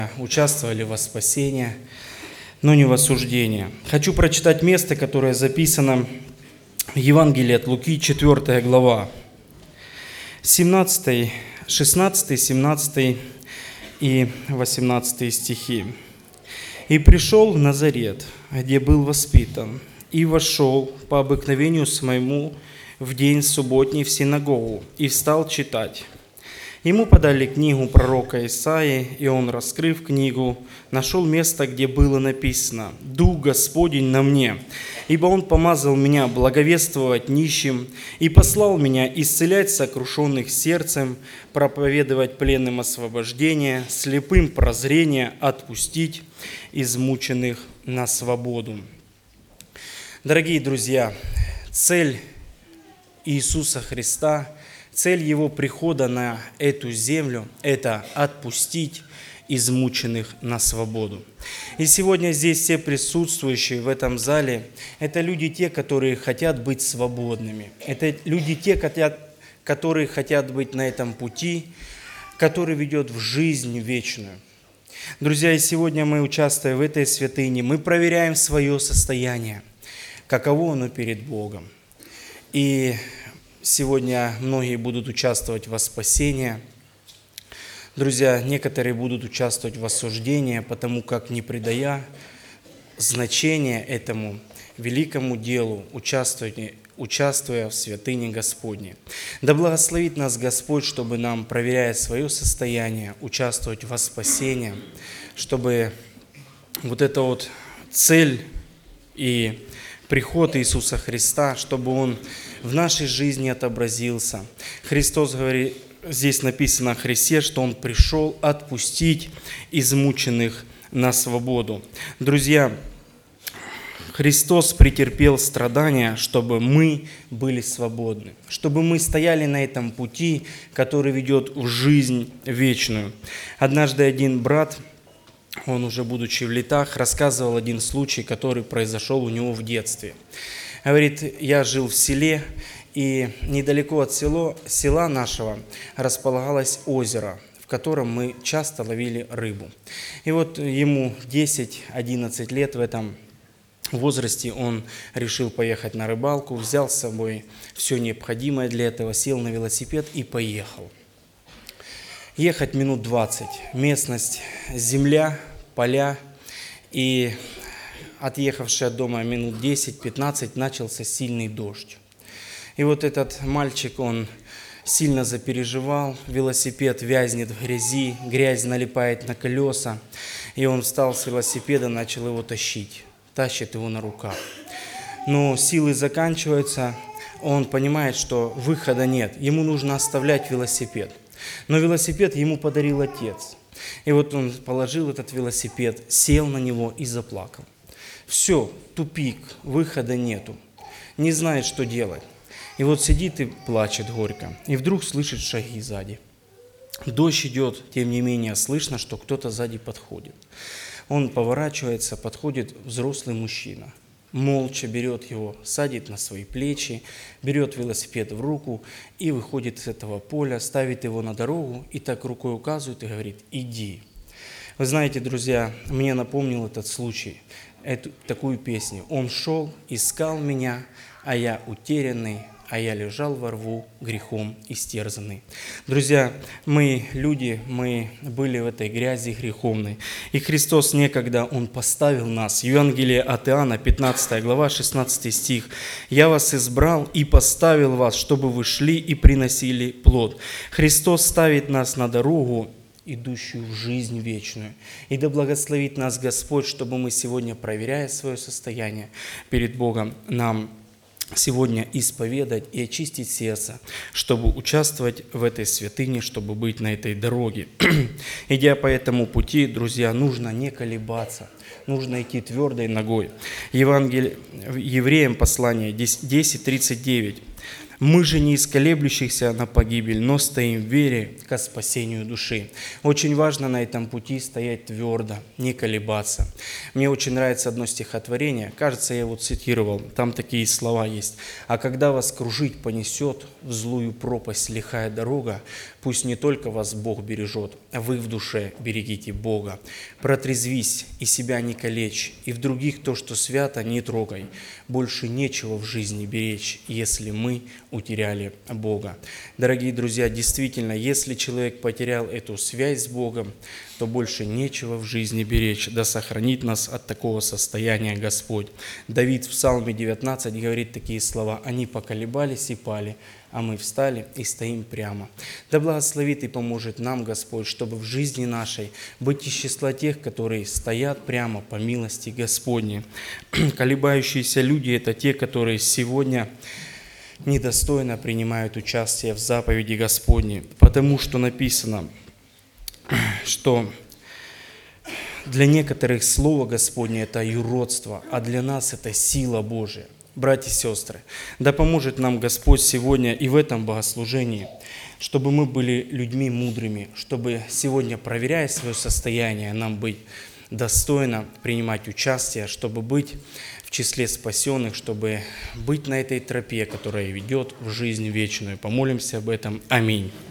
Участвовали во спасении, но не в осуждении. Хочу прочитать место, которое записано в Евангелии от Луки, 4 глава, 16, 17 и 18 стихи. «И пришел в Назарет, где был воспитан, и вошел по обыкновению своему в день субботний в синагогу, и встал читать. Ему подали книгу пророка Исаии, и он, раскрыв книгу, нашел место, где было написано: «Дух Господень на мне, ибо Он помазал меня благовествовать нищим и послал меня исцелять сокрушенных сердцем, проповедовать пленным освобождение, слепым прозрение, отпустить измученных на свободу». Дорогие друзья, цель Иисуса Христа, цель Его прихода на эту землю – это отпустить измученных на свободу. И сегодня здесь все присутствующие в этом зале – это люди те, которые хотят быть свободными. Это люди те, которые хотят быть на этом пути, который ведет в жизнь вечную. Друзья, и сегодня мы, участвуя в этой святыне, мы проверяем свое состояние, каково оно перед Богом. И сегодня многие будут участвовать во спасении. Друзья, некоторые будут участвовать в осуждении, потому как, не придая значения этому великому делу, участвуя в святыне Господней. Да благословит нас Господь, чтобы нам, проверяя свое состояние, участвовать во спасении, чтобы вот эта вот цель и приход Иисуса Христа, чтобы Он в нашей жизни отобразился. Христос говорит, здесь написано о Христе, что Он пришел отпустить измученных на свободу. Друзья, Христос претерпел страдания, чтобы мы были свободны, чтобы мы стояли на этом пути, который ведет в жизнь вечную. Однажды один брат, он уже будучи в летах, рассказывал один случай, который произошел у него в детстве. Говорит, я жил в селе, и недалеко от села нашего располагалось озеро, в котором мы часто ловили рыбу. И вот ему 10-11 лет, в этом возрасте он решил поехать на рыбалку, взял с собой все необходимое для этого, сел на велосипед и поехал. Ехать минут 20. Местность земля, поля. И отъехавший от дома минут 10-15 начался сильный дождь. И вот этот мальчик, он сильно запереживал. Велосипед вязнет в грязи, грязь налипает на колеса. И он встал с велосипеда, начал его тащить. Тащит его на руках. Но силы заканчиваются. Он понимает, что выхода нет. Ему нужно оставлять велосипед. Но велосипед ему подарил отец. И вот он положил этот велосипед, сел на него и заплакал. Все, тупик, выхода нету. Не знает, что делать. И вот сидит и плачет горько. И вдруг слышит шаги сзади. Дождь идет, тем не менее слышно, что кто-то сзади подходит. Он поворачивается, подходит взрослый мужчина. Молча берет его, садит на свои плечи, берет велосипед в руку и выходит с этого поля, ставит его на дорогу и так рукой указывает и говорит: «Иди». Вы знаете, друзья, мне напомнил этот случай, такую песню. «Он шел, искал меня, а я утерянный, а я лежал во рву, грехом истерзанный». Друзья, мы люди, мы были в этой грязи греховной. И Христос некогда, Он поставил нас. Евангелие от Иоанна, 15 глава, 16 стих. «Я вас избрал и поставил вас, чтобы вы шли и приносили плод». Христос ставит нас на дорогу, идущую в жизнь вечную. И да благословит нас Господь, чтобы мы сегодня, проверяя свое состояние перед Богом, нам сегодня исповедать и очистить сердце, чтобы участвовать в этой святыне, чтобы быть на этой дороге. Идя по этому пути, друзья, нужно не колебаться, нужно идти твердой ногой. Евангелие, Евреям послание 10:39. Мы же не из колеблющихся на погибель, но стоим в вере ко спасению души. Очень важно на этом пути стоять твердо, не колебаться. Мне очень нравится одно стихотворение, кажется, я его цитировал, там такие слова есть. «А когда вас кружить понесет в злую пропасть лихая дорога, пусть не только вас Бог бережет, а вы в душе берегите Бога. Протрезвись и себя не калечь, и в других то, что свято, не трогай. Больше нечего в жизни беречь, если мы утеряли Бога». Дорогие друзья, действительно, если человек потерял эту связь с Богом, то больше нечего в жизни беречь. Да сохранит нас от такого состояния Господь. Давид в Псалме 19 говорит такие слова: «Они поколебались и пали, а мы встали и стоим прямо». Да благословит и поможет нам Господь, чтобы в жизни нашей быть из числа тех, которые стоят прямо по милости Господней. Колебающиеся люди – это те, которые сегодня недостойно принимают участие в заповеди Господней, потому что написано, что для некоторых Слово Господне – это юродство, а для нас это сила Божия. Братья и сестры, да поможет нам Господь сегодня и в этом богослужении, чтобы мы были людьми мудрыми, чтобы сегодня, проверяя свое состояние, нам быть достойно принимать участие, чтобы быть в числе спасенных, чтобы быть на этой тропе, которая ведет в жизнь вечную. Помолимся об этом. Аминь.